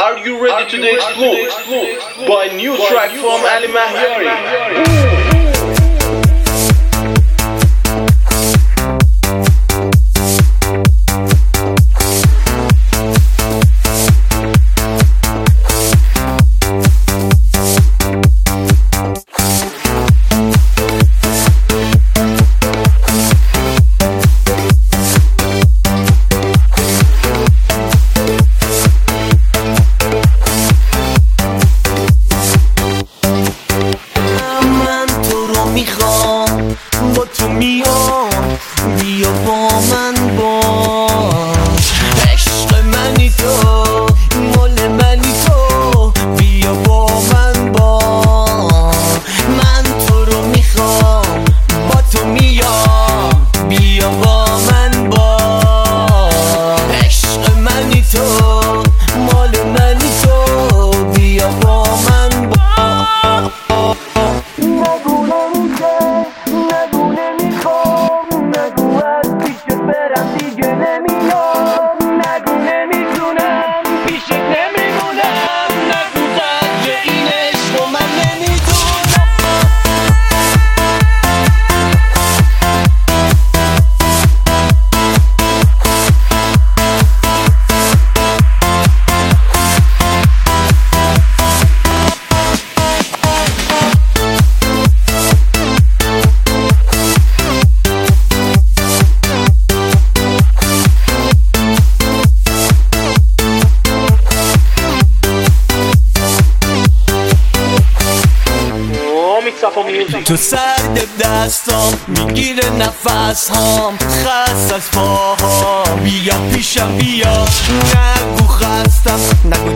Are you ready to explode by a new track from Ali Mahyari? با تو میام بیا با من باش عشق منی تو مال منی تو بیا با من باش من تو رو میخوام با تو میام بیا با من باش عشق منی تو مال منی تو بیا با من باش تو سرد دستام میگیره نفس هام خست از پاها بیا پیشم بیا نگو خستم نگو